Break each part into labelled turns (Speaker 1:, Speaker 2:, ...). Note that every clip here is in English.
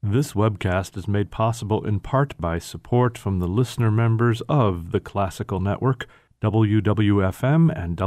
Speaker 1: This webcast is made possible in part by support from the listener members of the Classical Network, WWFM and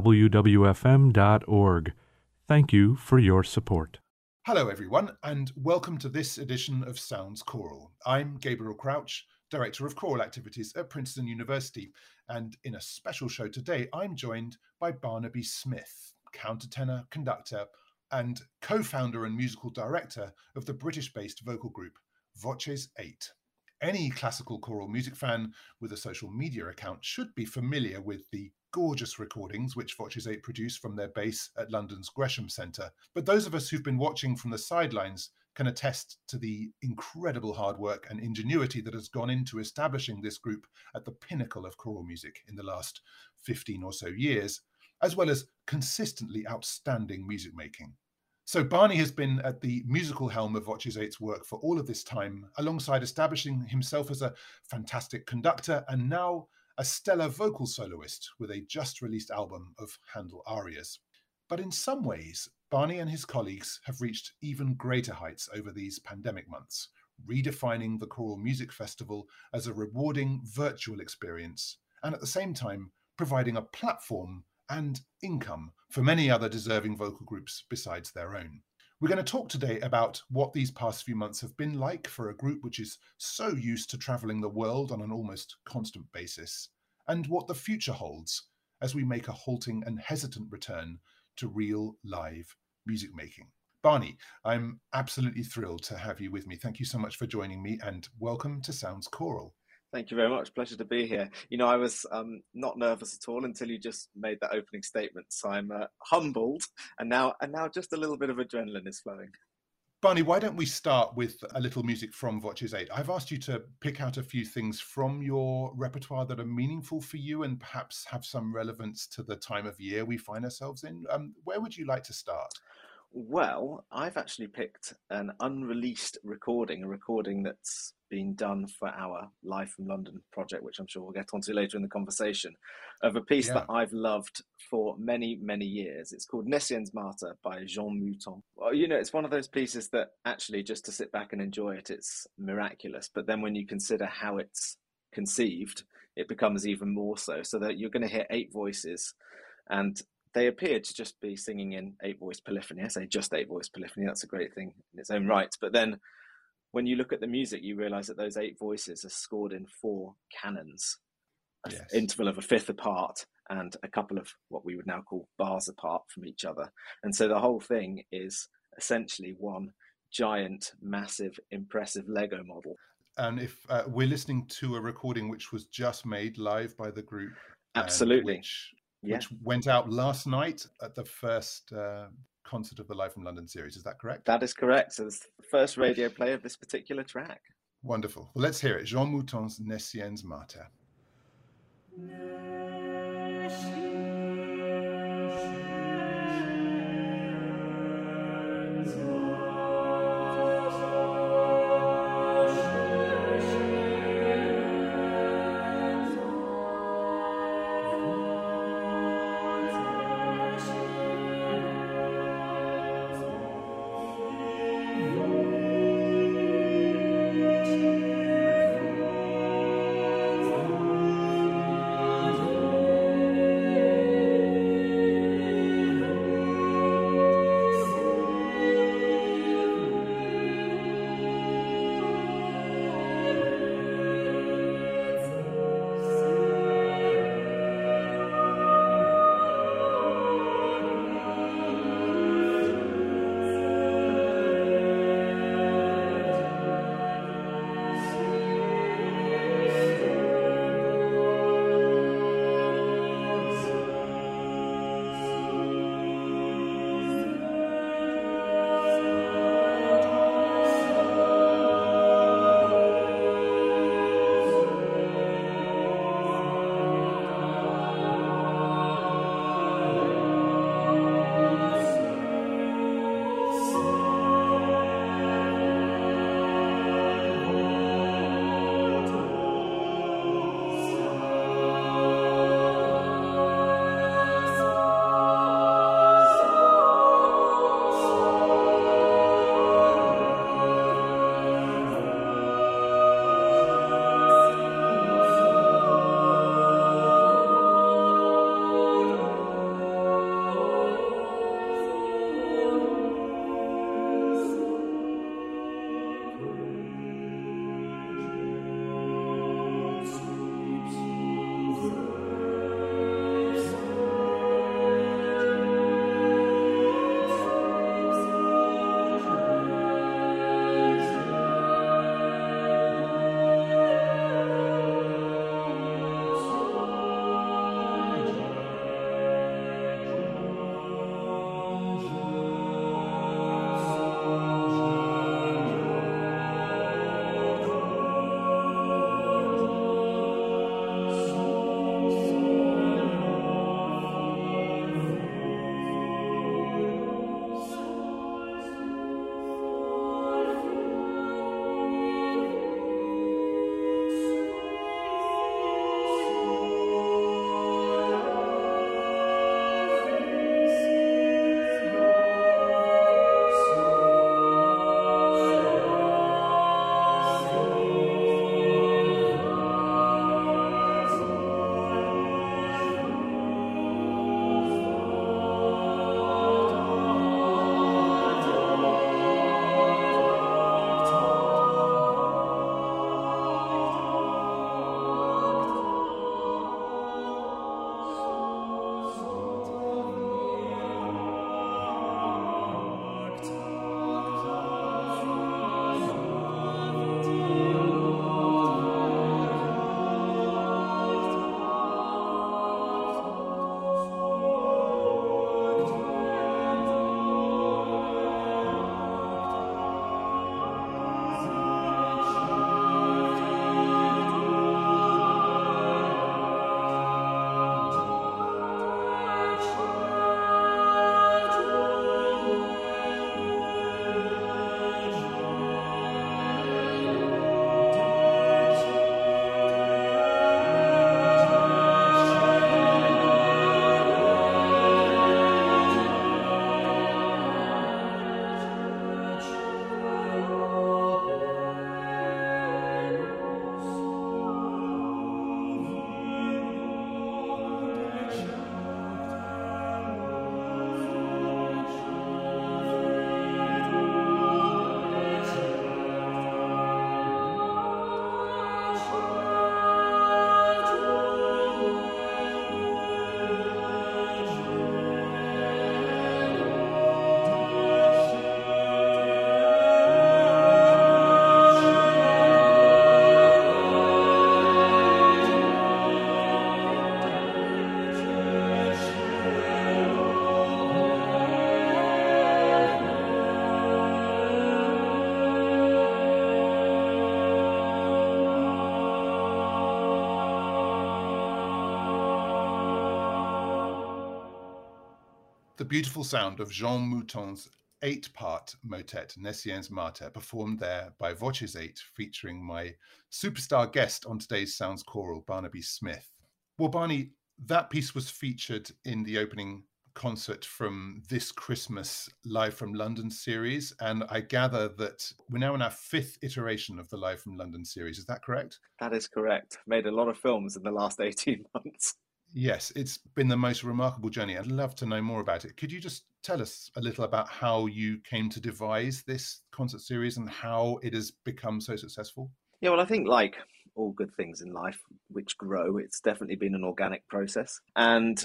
Speaker 1: WWFM.org. Thank you for your support.
Speaker 2: Hello everyone, and welcome to this edition of Sounds Choral. I'm Gabriel Crouch, Director of Choral Activities at Princeton University, and in a special show today, I'm joined by Barnaby Smith, countertenor, conductor, and co-founder and musical director of the British-based vocal group Voces 8. Any classical choral music fan with a social media account should be familiar with the gorgeous recordings which Voces 8 produce from their base at London's Gresham Centre. But those of us who've been watching from the sidelines can attest to the incredible hard work and ingenuity that has gone into establishing this group at the pinnacle of choral music in the last 15 or so years, as well as consistently outstanding music making. So Barney has been at the musical helm of Voces 8's work for all of this time, alongside establishing himself as a fantastic conductor and now a stellar vocal soloist with a just-released album of Handel arias. But in some ways, Barney and his colleagues have reached even greater heights over these pandemic months, redefining the Choral Music Festival as a rewarding virtual experience, and at the same time providing a platform and income for many other deserving vocal groups besides their own. We're going to talk today about what these past few months have been like for a group which is so used to travelling the world on an almost constant basis, and what the future holds as we make a halting and hesitant return to real live music making. Barney, I'm absolutely thrilled to have you with me. Thank you so much for joining me, and welcome to Sounds Choral.
Speaker 3: Thank you very much. Pleasure to be here. You know, I was not nervous at all until you just made that opening statement. So I'm humbled, and now just a little bit of adrenaline is flowing.
Speaker 2: Barney, why don't we start with a little music from Voces 8? I've asked you to pick out a few things from your repertoire that are meaningful for you and perhaps have some relevance to the time of year we find ourselves in. Where would you like to start?
Speaker 3: Well, I've actually picked an unreleased recording, a recording that's been done for our Live from London project, which I'm sure we'll get onto later in the conversation, of a piece that I've loved for many, many years. It's called Nessien's Martyr by Jean Mouton. Well, you know, it's one of those pieces that actually just to sit back and enjoy it, it's miraculous. But then when you consider how it's conceived, it becomes even more so. So that you're going to hear 8 voices, and they appear to just be singing in 8-voice polyphony. I say just 8-voice polyphony. That's a great thing in its own right. But then when you look at the music, you realize that those 8 voices are scored in 4 canons, an interval of a fifth apart, and a couple of what we would now call bars apart from each other. And so the whole thing is essentially one giant, massive, impressive Lego model.
Speaker 2: And if we're listening to a recording which was just made live by the group.
Speaker 3: Absolutely.
Speaker 2: Which went out last night at the first concert of the Live from London series. Is that correct?
Speaker 3: That is correct. So it's the first radio play of this particular track.
Speaker 2: Wonderful. Well, let's hear it. Jean Mouton's Nessien's Martyr. The beautiful sound of Jean Mouton's 8-part motet, Messiaen's Mater, performed there by Voces 8, featuring my superstar guest on today's Sounds Choral, Barnaby Smith. Well, Barney, that piece was featured in the opening concert from this Christmas Live from London series, and I gather that we're now in our 5th iteration of the Live from London series. Is that correct?
Speaker 3: That is correct. Made a lot of films in the last 18 months.
Speaker 2: Yes, it's been the most remarkable journey. I'd love to know more about it. Could you just tell us a little about how you came to devise this concert series and how it has become so successful?
Speaker 3: Yeah, well, I think like all good things in life which grow, it's definitely been an organic process. And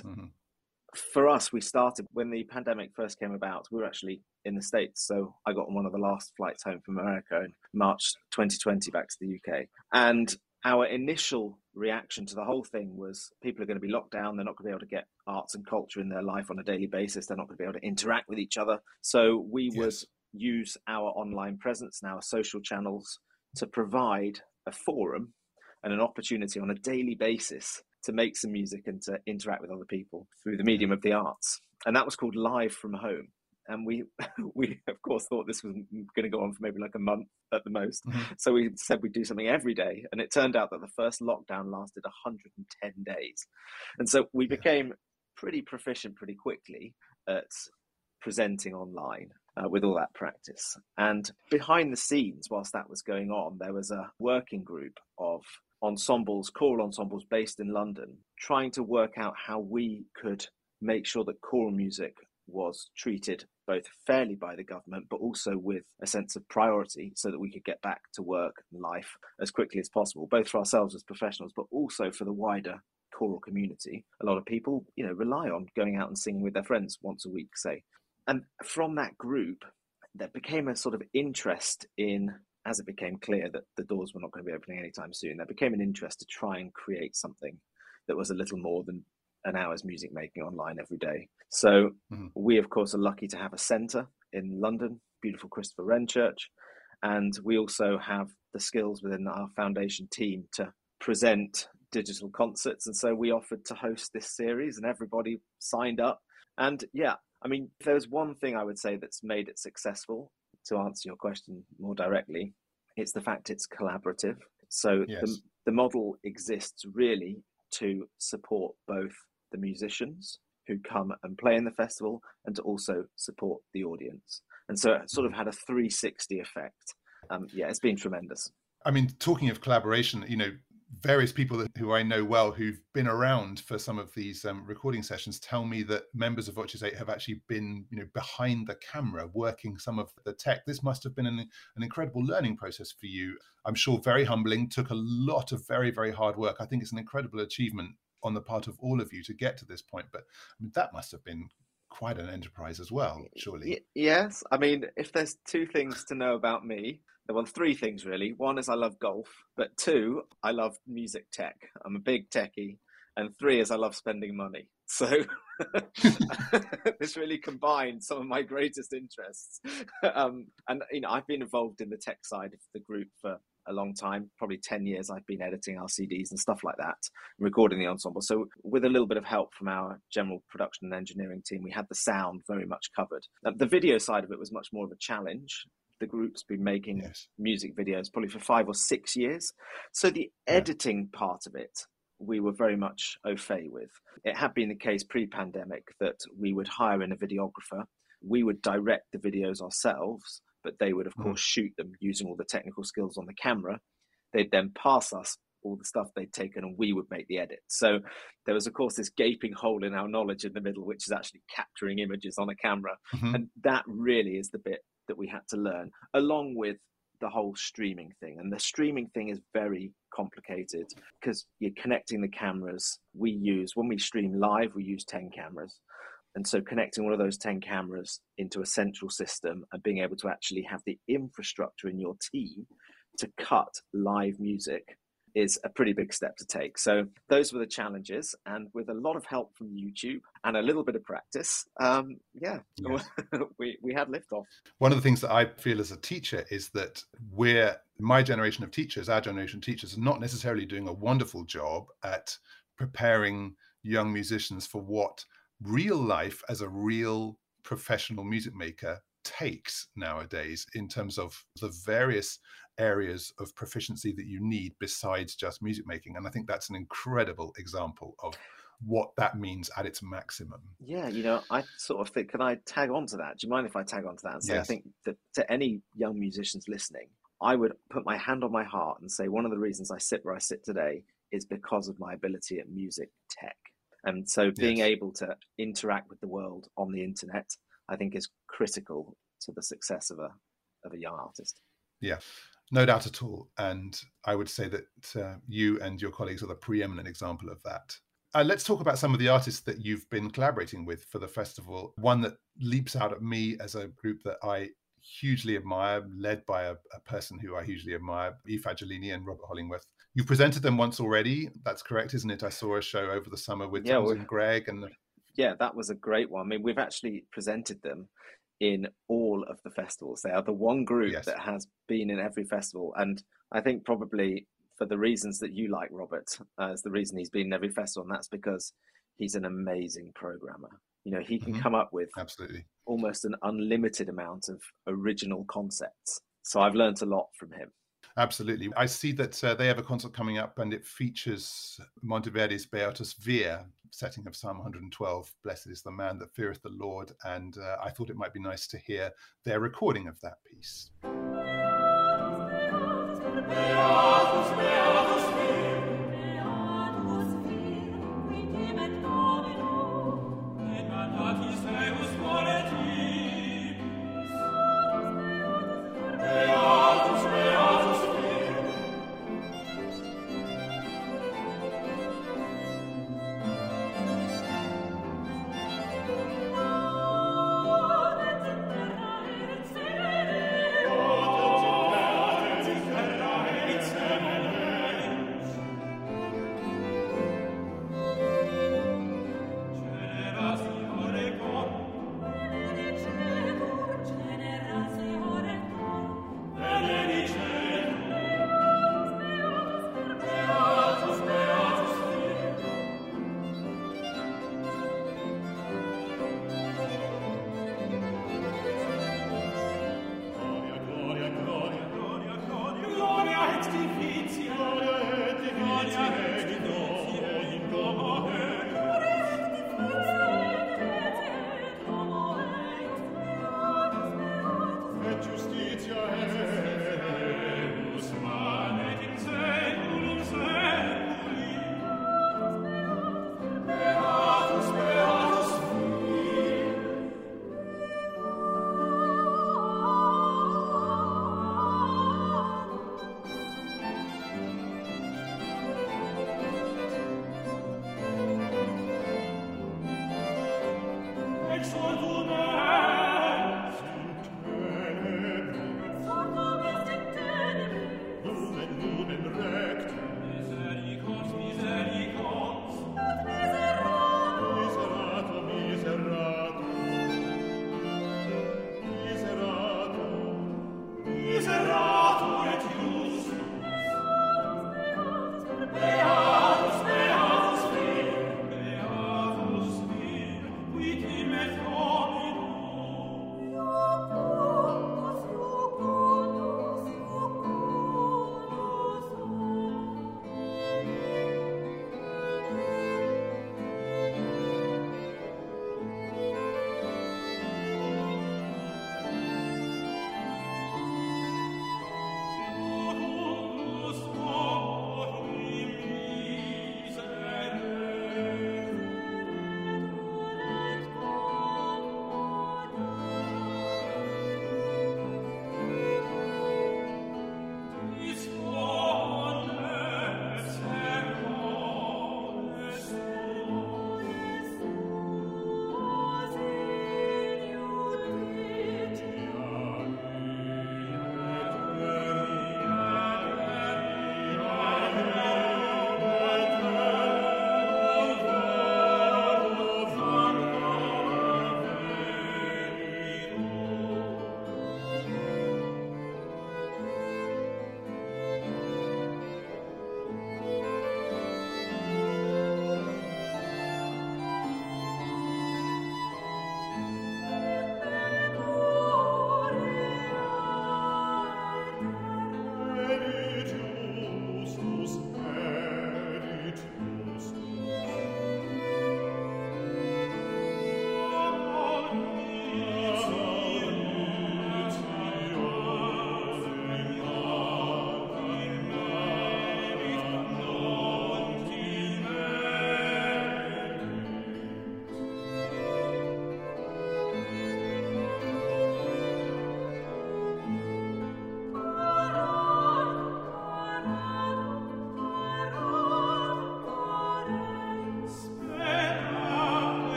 Speaker 3: for us, we started when the pandemic first came about. We were actually in the States. So I got on one of the last flights home from America in March 2020 back to the UK. And our initial reaction to the whole thing was people are going to be locked down. They're not going to be able to get arts and culture in their life on a daily basis. They're not going to be able to interact with each other. So we would use our online presence and our social channels to provide a forum and an opportunity on a daily basis to make some music and to interact with other people through the medium of the arts. And that was called Live from Home. And we of course thought this was going to go on for maybe like a month at the most. So we said we'd do something every day. And it turned out that the first lockdown lasted 110 days. And so we became pretty proficient pretty quickly at presenting online with all that practice. And behind the scenes, whilst that was going on, there was a working group of ensembles, choral ensembles based in London, trying to work out how we could make sure that choral music was treated both fairly by the government, but also with a sense of priority so that we could get back to work and life as quickly as possible, both for ourselves as professionals, but also for the wider choral community. A lot of people, rely on going out and singing with their friends once a week, say. And from that group, there became a sort of interest in, as it became clear that the doors were not going to be opening anytime soon, there became an interest to try and create something that was a little more than an hour's music making online every day. So we, of course, are lucky to have a centre in London, beautiful Christopher Wren Church. And we also have the skills within our foundation team to present digital concerts. And so we offered to host this series and everybody signed up. And if there's one thing I would say that's made it successful, to answer your question more directly, it's the fact it's collaborative. So the model exists really to support both the musicians who come and play in the festival and to also support the audience. And so it sort of had a 360 effect. It's been tremendous.
Speaker 2: I mean, talking of collaboration, various people who I know well who've been around for some of these recording sessions tell me that members of Voces 8 have actually been, behind the camera working some of the tech. This must have been an incredible learning process for you. I'm sure very humbling, took a lot of very, very hard work. I think it's an incredible achievement on the part of all of you to get to this point. But that must have been quite an enterprise as well, surely.
Speaker 3: Yes. I mean, if there's two things to know about me, well, three things really. One is I love golf, but two, I love music tech. I'm a big techie. And three is I love spending money. So this really combined some of my greatest interests. I've been involved in the tech side of the group for a long time, probably 10 years. I've been editing our CDs and stuff like that, recording the ensemble. So with a little bit of help from our general production and engineering team, we had the sound very much covered. The video side of it was much more of a challenge. The group's been making music videos probably for 5 or 6 years. So the editing part of it, we were very much au fait with. It had been the case pre-pandemic that we would hire in a videographer. We would direct the videos ourselves, but they would, of course, shoot them using all the technical skills on the camera. They'd then pass us all the stuff they'd taken and we would make the edit. So there was, of course, this gaping hole in our knowledge in the middle, which is actually capturing images on a camera. And that really is the bit that we had to learn, along with the whole streaming thing. And the streaming thing is very complicated because you're connecting the cameras. When we stream live, we use 10 cameras. And so connecting one of those 10 cameras into a central system and being able to actually have the infrastructure in your team to cut live music is a pretty big step to take. So those were the challenges. And with a lot of help from YouTube and a little bit of practice, we had liftoff.
Speaker 2: One of the things that I feel as a teacher is that my generation of teachers, our generation of teachers, are not necessarily doing a wonderful job at preparing young musicians for what real life as a real professional music maker takes nowadays in terms of the various areas of proficiency that you need besides just music making. And I think that's an incredible example of what that means at its maximum.
Speaker 3: Yeah, I sort of think, can I tag on to that? Do you mind if I tag on to that and say,
Speaker 2: Yes.
Speaker 3: I think that to any young musicians listening, I would put my hand on my heart and say one of the reasons I sit where I sit today is because of my ability at music tech. And so being able to interact with the world on the internet, I think, is critical to the success of a young artist.
Speaker 2: Yeah, no doubt at all. And I would say that you and your colleagues are the preeminent example of that. Let's talk about some of the artists that you've been collaborating with for the festival. One that leaps out at me as a group that I hugely admire, led by a person who I hugely admire, Eve Fagiolini and Robert Hollingworth. You've presented them once already. That's correct, isn't it? I saw a show over the summer with Tamsin Greig.
Speaker 3: Yeah, that was a great one. I mean, we've actually presented them in all of the festivals. They are the one group that has been in every festival. And I think probably for the reasons that you like Robert, is the reason he's been in every festival. And that's because he's an amazing programmer. He can come up with almost an unlimited amount of original concepts. So I've learned a lot from him.
Speaker 2: Absolutely. I see that they have a concert coming up and it features Monteverdi's Beatus Vir, setting of Psalm 112, Blessed is the man that feareth the Lord. And I thought it might be nice to hear their recording of that piece.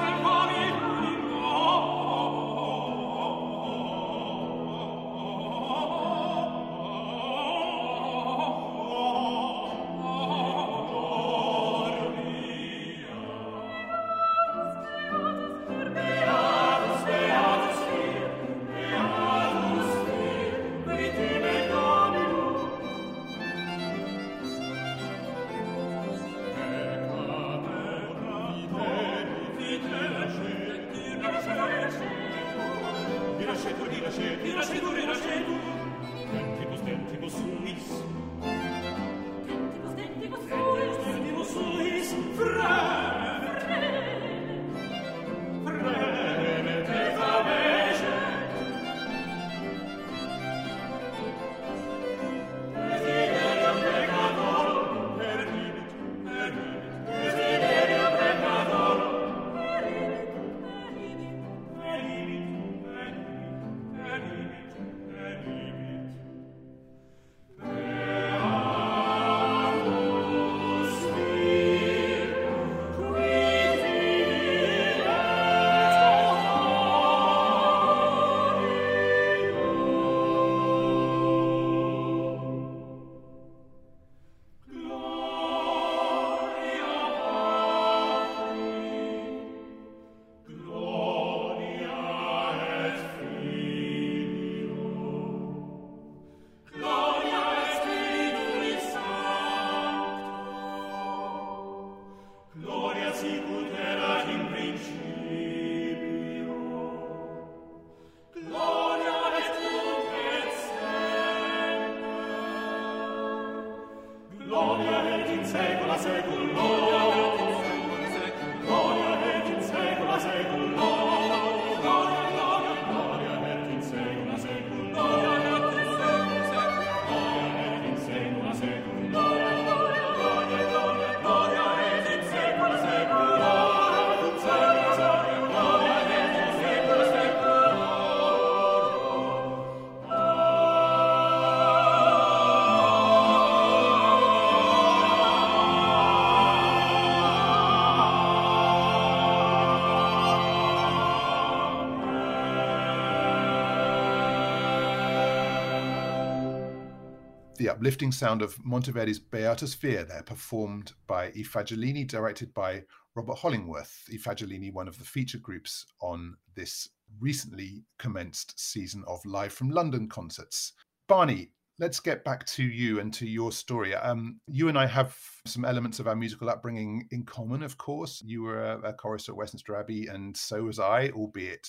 Speaker 2: The uplifting sound of Monteverdi's Beata Sphere there, performed by I Fagiolini, directed by Robert Hollingworth. I Fagiolini, one of the feature groups on this recently commenced season of Live from London concerts. Barney, let's get back to you and to your story. You and I have some elements of our musical upbringing in common, of course. You were a chorister at Westminster Abbey, and so was I, albeit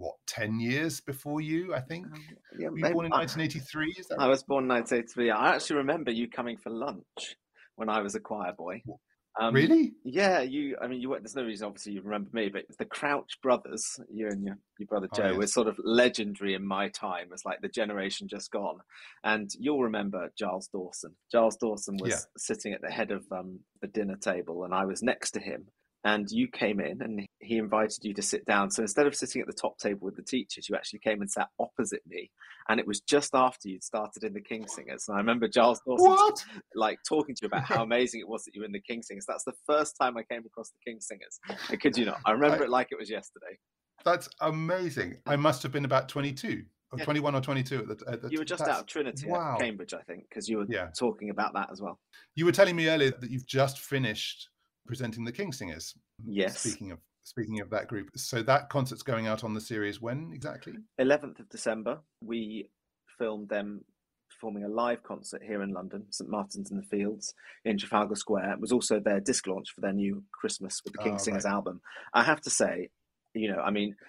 Speaker 2: 10 years before you, I think?
Speaker 3: Yeah,
Speaker 2: were you born in 1983? Is that
Speaker 3: I was born in 1983. I actually remember you coming for lunch when I was a choir boy.
Speaker 2: Really?
Speaker 3: Yeah, there's no reason, obviously, you remember me, but the Crouch brothers, you and your brother Joe, were sort of legendary in my time as like the generation just gone. And you'll remember Giles Dawson. Giles Dawson was sitting at the head of the dinner table, and I was next to him. And you came in and he invited you to sit down. So instead of sitting at the top table with the teachers, you actually came and sat opposite me. And it was just after you'd started in the Kingsingers. And I remember Giles Dawson talking to you about how amazing it was that you were in the Kingsingers. That's the first time I came across the Kingsingers. I kid you not. I remember it like it was yesterday.
Speaker 2: That's amazing. I must have been about 22 or 21 or 22 at the
Speaker 3: You were just out of Trinity at Cambridge, I think, because you were talking about that as well.
Speaker 2: You were telling me earlier that you've just finished presenting the Kingsingers.
Speaker 3: Yes.
Speaker 2: Speaking of that group, so that concert's going out on the series when exactly?
Speaker 3: 11th of December. We filmed them performing a live concert here in London, St Martin's in the Fields in Trafalgar Square. It was also their disc launch for their new Christmas with the Kingsingers album. I have to say, you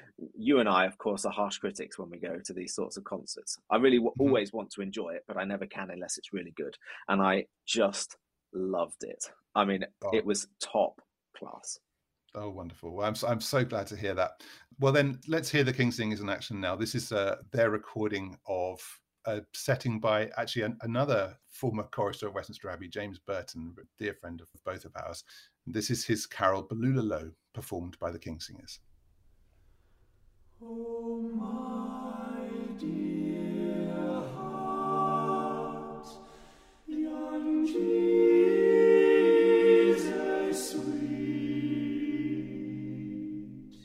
Speaker 3: and I, of course, are harsh critics when we go to these sorts of concerts. I really always want to enjoy it, but I never can unless it's really good. And I just loved it. I mean, it was top class.
Speaker 2: Oh, wonderful. Well, I'm so glad to hear that. Well, then let's hear the Kingsingers in action now. This is their recording of a setting by actually another former chorister of Westminster Abbey, James Burton, a dear friend of both of ours. This is his carol Belulalo, performed by the Kingsingers.
Speaker 4: Oh, my dear heart, young Jesus sweet,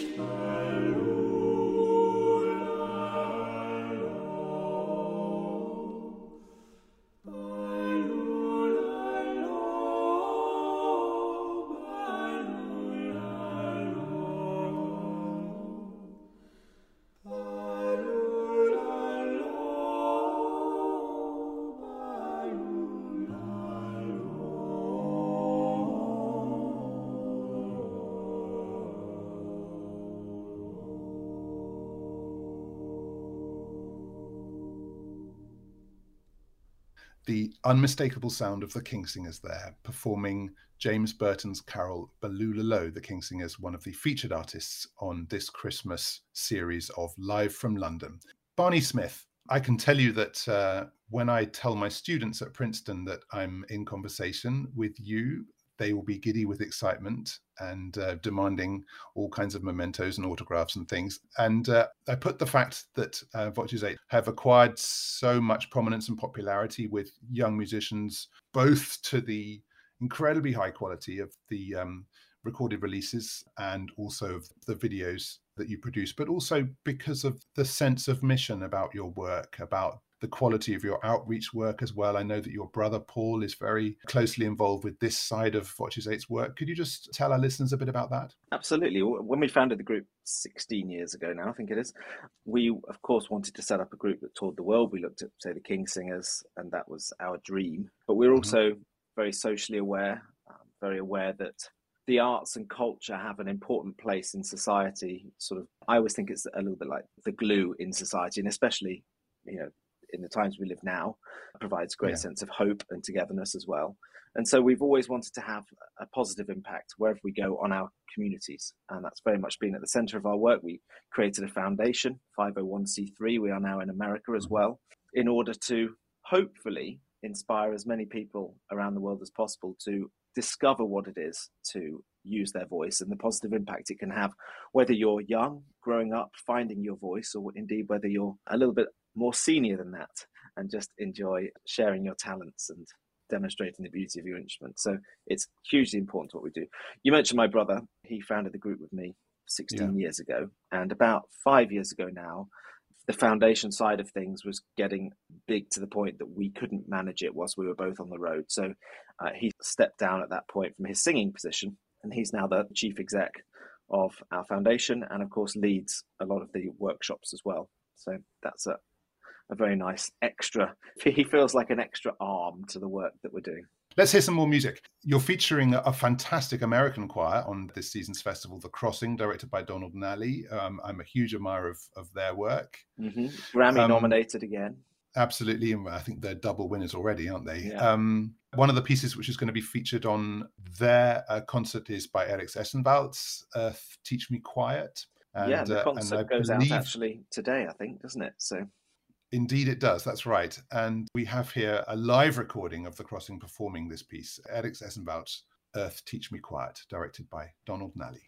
Speaker 2: The unmistakable sound of the Kingsingers there, performing James Burton's carol Balulalo. The Kingsingers, one of the featured artists on this Christmas series of Live from London. Barney Smith, I can tell you that when I tell my students at Princeton that I'm in conversation with you, they will be giddy with excitement and demanding all kinds of mementos and autographs and things. And I put the fact that Voces 8 have acquired so much prominence and popularity with young musicians, both to the incredibly high quality of the recorded releases and also of the videos that you produce, but also because of the sense of mission about your work, about the quality of your outreach work as well. I know that your brother Paul is very closely involved with this side of Voces 8's work. Could you just tell our listeners a bit about that?
Speaker 3: Absolutely. When we founded the group 16 years ago now, I think it is, we of course wanted to set up a group that toured the world. We looked at, say, the Kingsingers, and that was our dream. But we're also very socially aware, very aware that the arts and culture have an important place in society. Sort of, I always think it's a little bit like the glue in society, and especially, in the times we live now, provides a great sense of hope and togetherness as well. And so we've always wanted to have a positive impact wherever we go on our communities. And that's very much been at the center of our work. We created a foundation, 501c3. We are now in America as well, in order to hopefully inspire as many people around the world as possible to discover what it is to use their voice and the positive impact it can have, whether you're young, growing up, finding your voice, or indeed whether you're a little bit more senior than that and just enjoy sharing your talents and demonstrating the beauty of your instrument. So it's hugely important what we do. You mentioned my brother. He founded the group with me 16 years ago, and about 5 years ago now, the foundation side of things was getting big to the point that we couldn't manage it whilst we were both on the road. So he stepped down at that point from his singing position, and he's now the chief exec of our foundation, and of course leads a lot of the workshops as well. So that's a very nice extra. He feels like an extra arm to the work that we're doing.
Speaker 2: Let's hear some more music. You're featuring a fantastic American choir on this season's festival, The Crossing, directed by Donald Nally. I'm a huge admirer of their work.
Speaker 3: Grammy nominated again.
Speaker 2: Absolutely. And I think they're double winners already, aren't they?
Speaker 3: Yeah.
Speaker 2: One of the pieces which is going to be featured on their concert is by Eric Essenwald's Teach Me Quiet. And,
Speaker 3: the concert goes out actually today, I think, doesn't it? So.
Speaker 2: Indeed it does, that's right. And we have here a live recording of The Crossing performing this piece, Eric Essenwald's Earth Teach Me Quiet, directed by Donald Nally.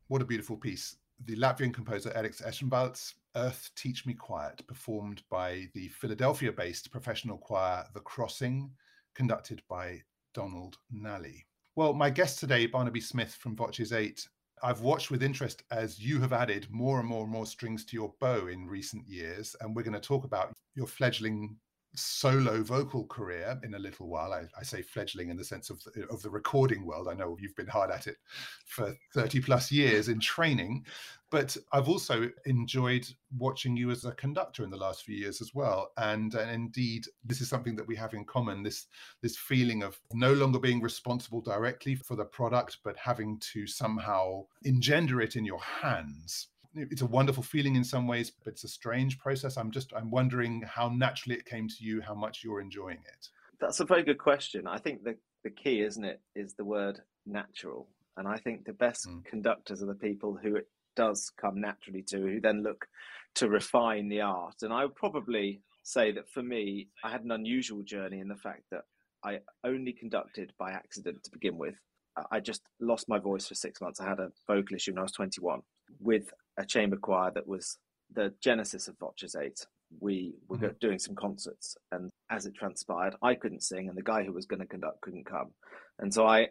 Speaker 2: What a beautiful piece. The Latvian composer Eriks Eschenvalds, Earth Teach Me Quiet, performed by the Philadelphia-based professional choir The Crossing, conducted by Donald Nally. Well, my guest today, Barnaby Smith from Voces 8, I've watched with interest as you have added more and more and more strings to your bow in recent years, and we're going to talk about your fledgling solo vocal career in a little while. I say fledgling in the sense of the recording world. I know you've been hard at it for 30 plus years in training, but I've also enjoyed watching you as a conductor in the last few years as well. And indeed, this is something that we have in common, this feeling of no longer being responsible directly for the product, but having to somehow engender it in your hands. It's a wonderful feeling in some ways, but it's a strange process. I'm wondering how naturally it came to you, how much you're enjoying it.
Speaker 3: That's a very good question. I think the key, isn't it, is the word natural. And I think the best conductors are the people who it does come naturally to, who then look to refine the art. And I would probably say that for me, I had an unusual journey in the fact that I only conducted by accident to begin with. I just lost my voice for 6 months. I had a vocal issue when I was 21 with a chamber choir that was the genesis of Voces 8. We were doing some concerts, and as it transpired, I couldn't sing, and the guy who was going to conduct couldn't come. And so I,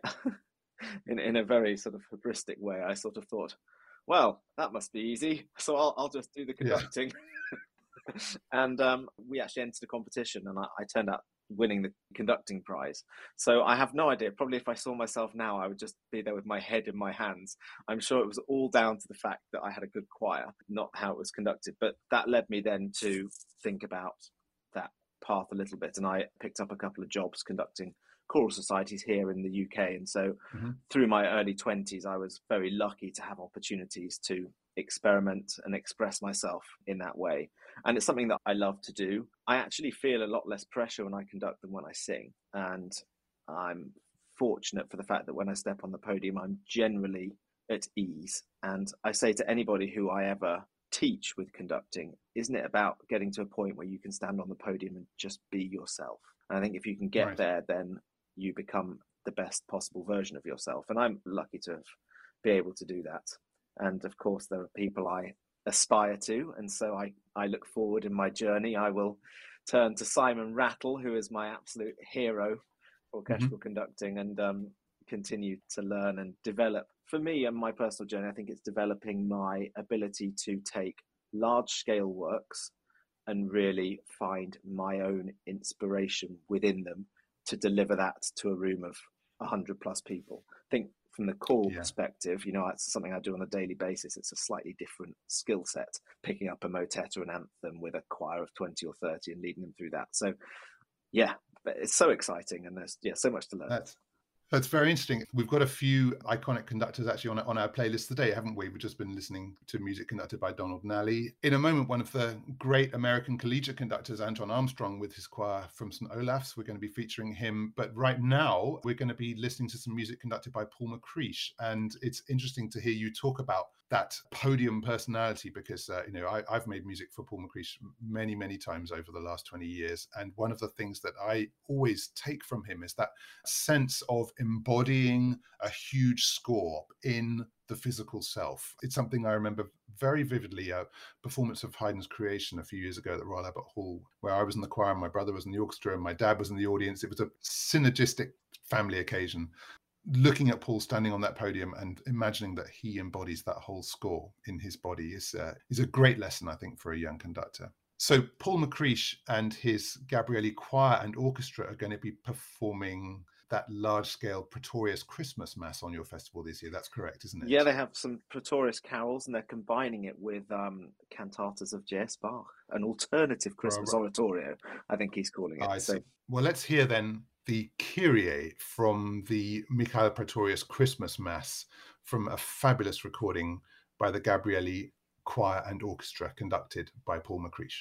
Speaker 3: in a very sort of hubristic way, I sort of thought, well, that must be easy. So I'll just do the conducting. Yeah. And we actually entered a competition, and I turned out winning the conducting prize. So I have no idea. Probably if I saw myself now, I would just be there with my head in my hands. I'm sure it was all down to the fact that I had a good choir, not how it was conducted. But that led me then to think about that path a little bit. And I picked up a couple of jobs conducting choral societies here in the UK. And so through my early 20s, I was very lucky to have opportunities to experiment and express myself in that way. And it's something that I love to do. I actually feel a lot less pressure when I conduct than when I sing. And I'm fortunate for the fact that when I step on the podium, I'm generally at ease. And I say to anybody who I ever teach with conducting, isn't it about getting to a point where you can stand on the podium and just be yourself? And I think if you can get there, then you become the best possible version of yourself. And I'm lucky to be able to do that. And of course, there are people I aspire to. And so I look forward in my journey. I will turn to Simon Rattle, who is my absolute hero for orchestral conducting, and continue to learn and develop. For me and my personal journey, I think it's developing my ability to take large scale works and really find my own inspiration within them to deliver that to a room of 100 plus people. I think from the choral perspective, it's something I do on a daily basis. It's a slightly different skill set, picking up a motet or an anthem with a choir of 20 or 30 and leading them through that. So, but it's so exciting, and there's so much to learn.
Speaker 2: That's very interesting. We've got a few iconic conductors actually on our playlist today, haven't we? We've just been listening to music conducted by Donald Nally. In a moment, one of the great American collegiate conductors, Anton Armstrong, with his choir from St. Olaf's. We're going to be featuring him. But right now, we're going to be listening to some music conducted by Paul McCreesh. And it's interesting to hear you talk about that podium personality, because I've made music for Paul McCreesh many, many times over the last 20 years. And one of the things that I always take from him is that sense of embodying a huge score in the physical self. It's something I remember very vividly, a performance of Haydn's Creation a few years ago at the Royal Albert Hall, where I was in the choir, my brother was in the orchestra, and my dad was in the audience. It was a synergistic family occasion. Looking at Paul standing on that podium and imagining that he embodies that whole score in his body is a great lesson, I think, for a young conductor. So Paul McCreesh and his Gabrielli Choir and Orchestra are going to be performing that large-scale Pretorius Christmas Mass on your festival this year. That's correct, isn't it?
Speaker 3: Yeah, they have some Pretorius carols, and they're combining it with cantatas of J.S. Bach, an alternative Christmas oratorio, I think he's calling it.
Speaker 2: I see. Well, let's hear then the Kyrie from the Mikhail Pretorius Christmas Mass from a fabulous recording by the Gabrielli Choir and Orchestra, conducted by Paul McCreesh.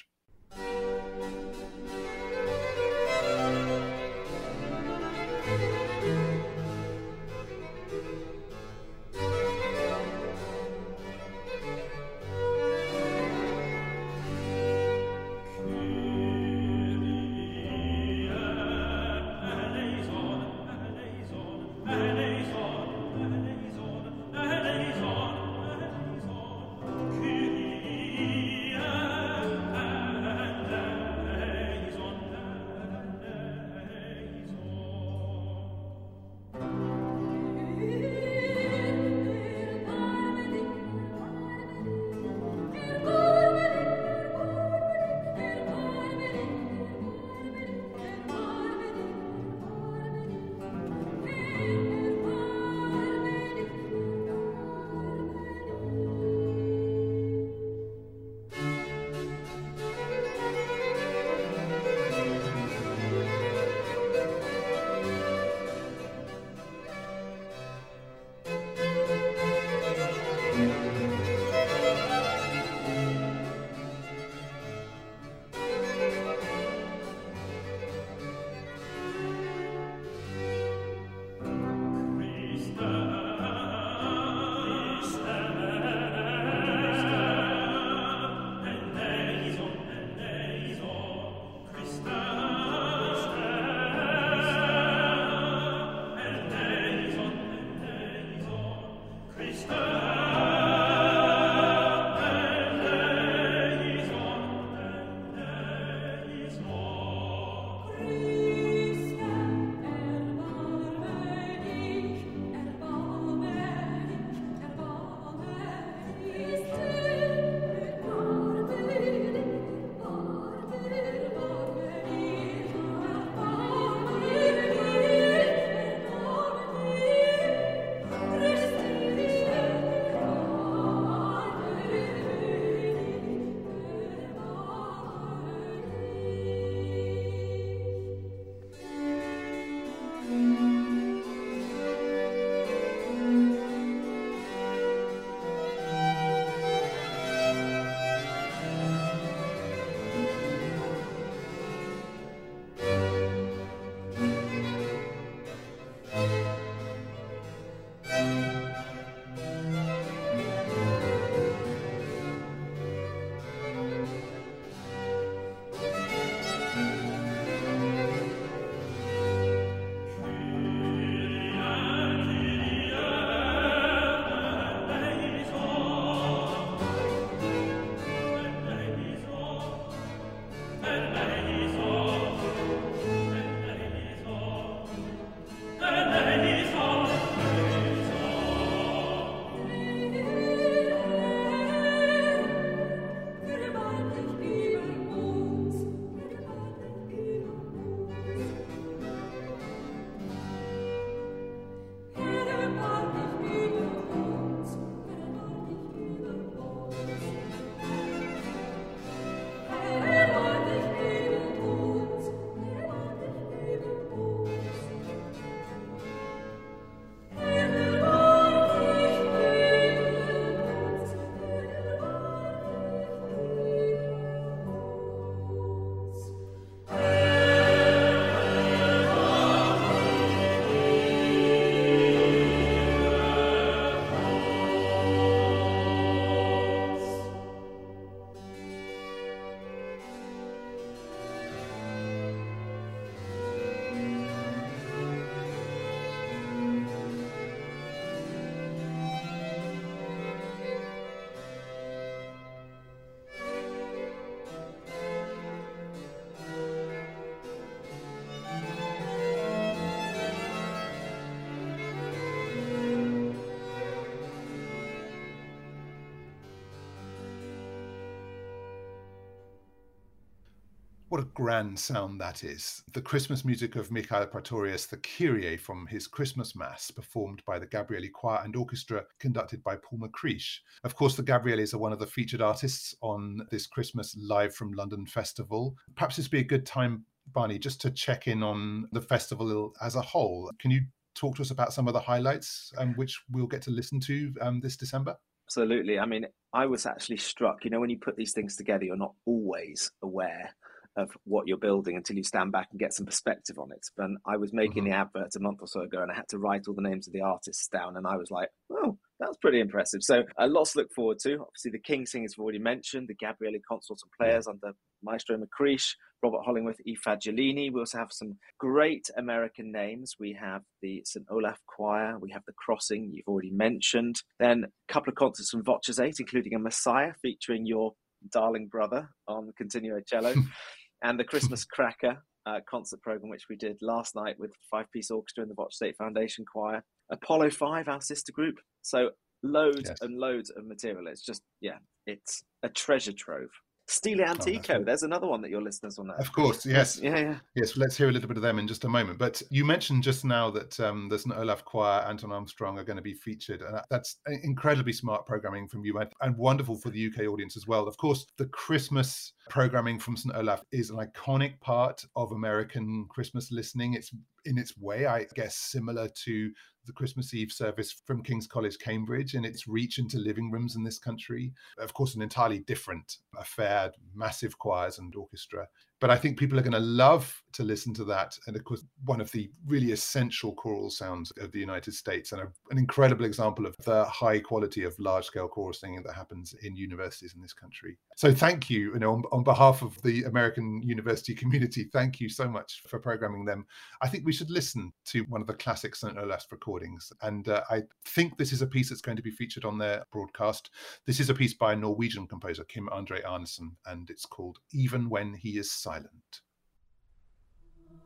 Speaker 2: What a grand sound that is. The Christmas music of Michael Praetorius, the Kyrie from his Christmas Mass, performed by the Gabrieli Choir and Orchestra, conducted by Paul McCreish. Of course, the Gabrielis are one of the featured artists on this Christmas Live from London festival. Perhaps this would be a good time, Barney, just to check in on the festival as a whole. Can you talk to us about some of the highlights which we'll get to listen to this December?
Speaker 3: Absolutely. I mean, I was actually struck, when you put these things together, you're not always aware of what you're building until you stand back and get some perspective on it. But I was making the advert a month or so ago and I had to write all the names of the artists down and I was like, oh, that's pretty impressive. So lots to look forward to. Obviously, the King Singers we've already mentioned, the Gabrieli Consorts and Players under Maestro McCreish, Robert Hollingworth, Aoife Giannini. We also have some great American names. We have the St. Olaf Choir. We have the Crossing, you've already mentioned. Then a couple of concerts from Voces 8, including a Messiah featuring your darling brother on continuo cello. And the Christmas Cracker concert program, which we did last night with 5-piece orchestra and the Voces 8 Foundation Choir. Apollo 5, our sister group. So loads and loads of material. It's just, it's a treasure trove. Stile Antico, there's another one that your listeners will know.
Speaker 2: Of course, yes.
Speaker 3: Yes,
Speaker 2: let's hear a little bit of them in just a moment. But you mentioned just now that the St. Olaf Choir, Anton Armstrong are going to be featured. And that's incredibly smart programming from you and wonderful for the UK audience as well. Of course, the Christmas programming from St. Olaf is an iconic part of American Christmas listening. It's in its way, I guess, similar to the Christmas Eve service from King's College, Cambridge, in its reach into living rooms in this country. Of course, an entirely different affair, massive choirs and orchestra. But I think people are going to love to listen to that. And of course, one of the really essential choral sounds of the United States and an incredible example of the high quality of large-scale choral singing that happens in universities in this country. So thank you, on behalf of the American university community, thank you so much for programming them. I think we should listen to one of the classic St. Olaf's recordings. And I think this is a piece that's going to be featured on their broadcast. This is a piece by a Norwegian composer, Kim André Arnesen, and it's called Even When He Is Silent.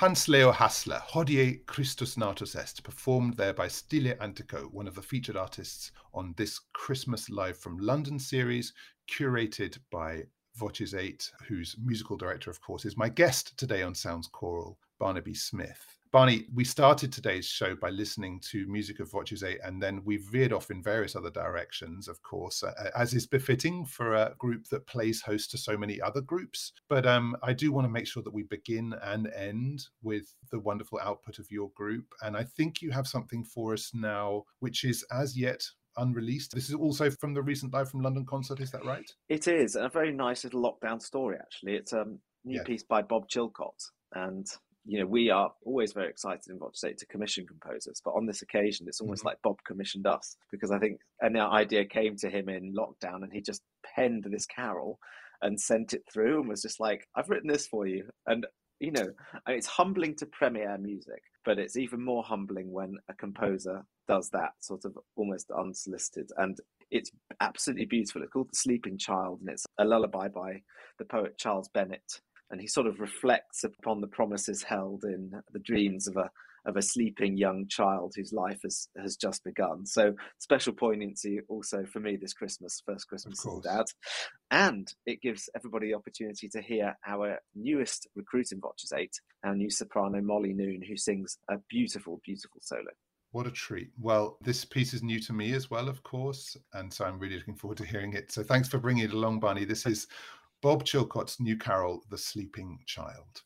Speaker 2: Hans Leo Hassler, Hodie Christus Natus Est, performed there by Stile Antico, one of the featured artists on this Christmas Live from London series, curated by Voces 8, whose musical director, of course, is my guest today on Sounds Choral, Barnaby Smith. Barney, we started today's show by listening to music of Voces 8, and then we veered off in various other directions, of course, as is befitting for a group that plays host to so many other groups. But I do want to make sure that we begin and end with the wonderful output of your group. And I think you have something for us now, which is as yet unreleased. This is also from the recent Live from London concert, is that right?
Speaker 3: It is, and a very nice little lockdown story, actually. It's a new piece by Bob Chilcott, and we are always very excited in Voces 8 to commission composers, but on this occasion, it's almost like Bob commissioned us, because I think an idea came to him in lockdown, and he just penned this carol and sent it through and was just like, I've written this for you. And it's humbling to premiere music, but it's even more humbling when a composer does that sort of almost unsolicited. And it's absolutely beautiful. It's called The Sleeping Child, and it's a lullaby by the poet Charles Bennett. And he sort of reflects upon the promises held in the dreams of a sleeping young child whose life has just begun. So special poignancy also for me this Christmas, first Christmas as a dad. And it gives everybody the opportunity to hear our newest recruit in Voces 8, our new soprano Molly Noon, who sings a beautiful, beautiful solo.
Speaker 2: What a treat. Well, this piece is new to me as well, of course, and so I'm really looking forward to hearing it. So thanks for bringing it along, Barney. This is Bob Chilcott's new carol, The Sleeping Child.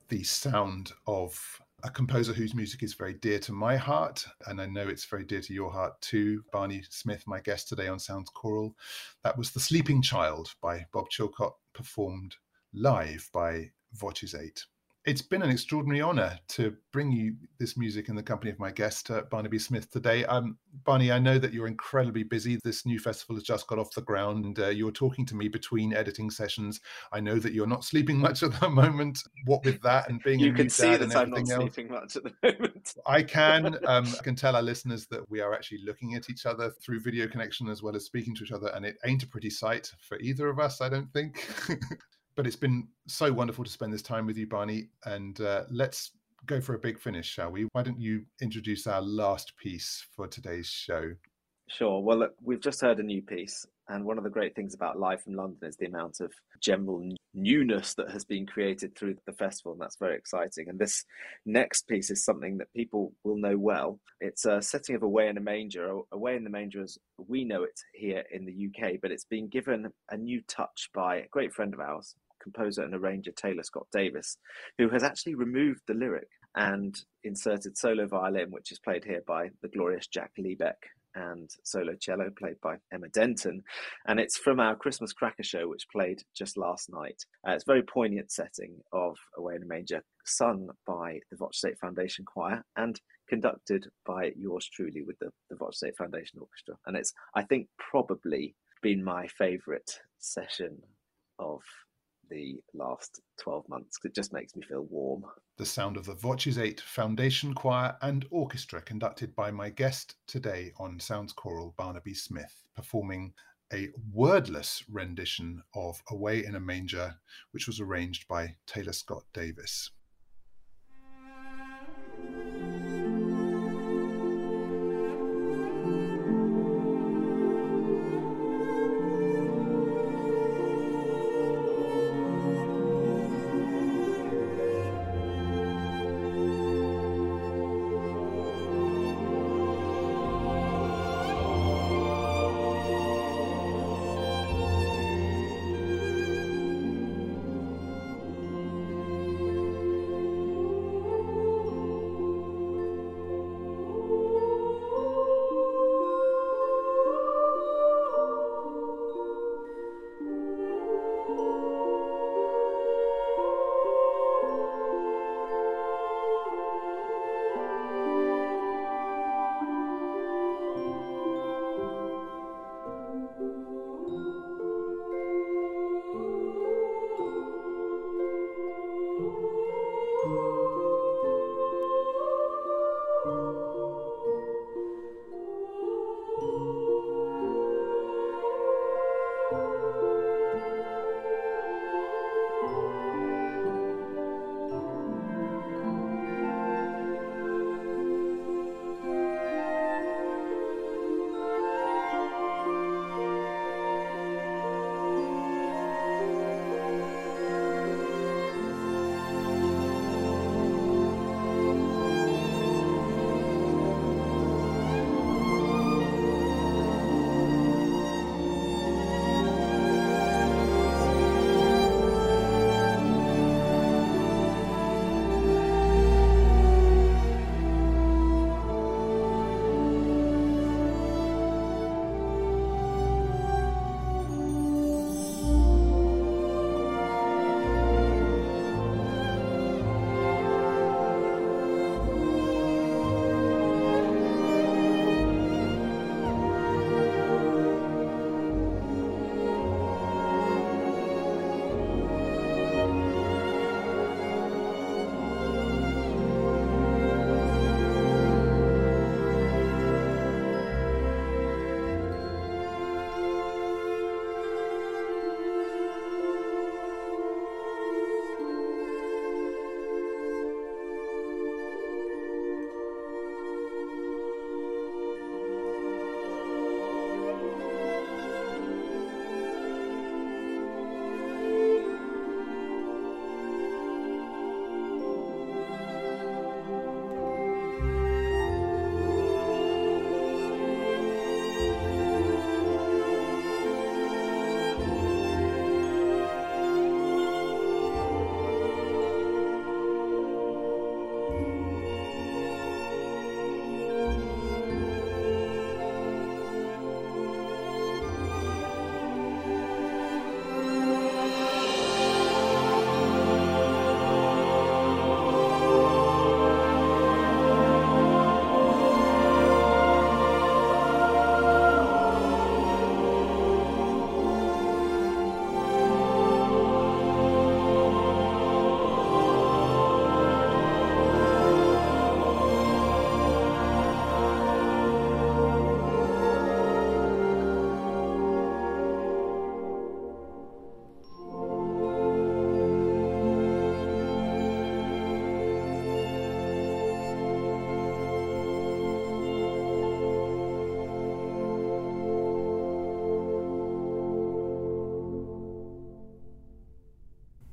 Speaker 2: the sound of a composer whose music is very dear to my heart, and I know it's very dear to your heart too, Barney Smith, my guest today on Sounds Choral. That was The Sleeping Child by Bob Chilcott, performed live by Voces 8. It's been an extraordinary honour to bring you this music in the company of my guest, Barnaby Smith, today. Barney, I know that you're incredibly busy. This new festival has just got off the ground, and you're talking to me between editing sessions. I know that you're not sleeping much at the moment. What with that and being a new dad and everything else. You can see that I'm not
Speaker 3: sleeping much at the moment.
Speaker 2: I can tell our listeners that we are actually looking at each other through video connection as well as speaking to each other, and it ain't a pretty sight for either of us, I don't think. But it's been so wonderful to spend this time with you, Barney. And let's go for a big finish, shall we? Why don't you introduce our last piece for today's show?
Speaker 3: Sure. Well, look, we've just heard a new piece. And one of the great things about Live from London is the amount of general newness that has been created through the festival. And that's very exciting. And this next piece is something that people will know well. It's a setting of Away in a Manger. Away in the Manger as we know it here in the UK, but it's been given a new touch by a great friend of ours, composer and arranger Taylor Scott Davis, who has actually removed the lyric and inserted solo violin, which is played here by the glorious Jack Liebeck, and solo cello played by Emma Denton. And it's from our Christmas Cracker show, which played just last night. It's a very poignant setting of Away in a Manger, sung by the Voces 8 Foundation Choir and conducted by yours truly with the Voces 8 Foundation Orchestra. And it's, I think, probably been my favourite session of the last 12 months. It just makes me feel warm.
Speaker 2: The sound of the Voces 8 Foundation Choir and Orchestra, conducted by my guest today on Sounds Choral, Barnaby Smith, performing a wordless rendition of Away in a Manger, which was arranged by Taylor Scott Davis.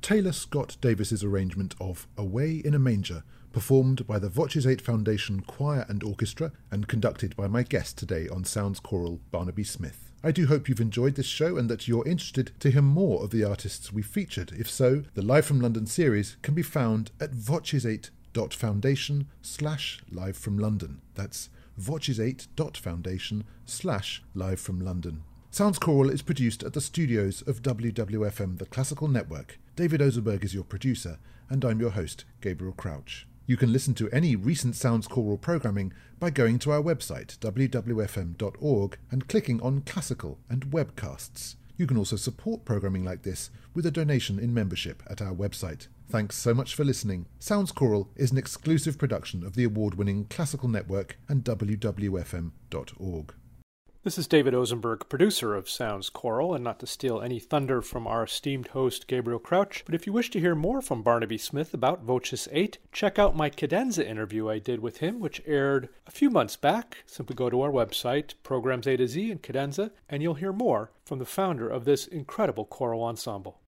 Speaker 2: Taylor Scott Davis's arrangement of Away in a Manger, performed by the Voces 8 Foundation Choir and Orchestra and conducted by my guest today on Sounds Choral, Barnaby Smith. I do hope you've enjoyed this show and that you're interested to hear more of the artists we featured. If so, the Live from London series can be found at voces8.foundation/live from London. That's voces8.foundation/live from London. Sounds Choral is produced at the studios of WWFM, the Classical Network. David Ozenberg is your producer, and I'm your host, Gabriel Crouch. You can listen to any recent Sounds Choral programming by going to our website, wwfm.org, and clicking on Classical and Webcasts. You can also support programming like this with a donation in membership at our website. Thanks so much for listening. Sounds Choral is an exclusive production of the award-winning Classical Network and WWFM.org.
Speaker 1: This is David Ozenberg, producer of Sounds Choral, and not to steal any thunder from our esteemed host Gabriel Crouch, but if you wish to hear more from Barnaby Smith about Voces 8, check out my cadenza interview I did with him, which aired a few months back. Simply go to our website, Programs A to Z and Cadenza, and you'll hear more from the founder of this incredible choral ensemble.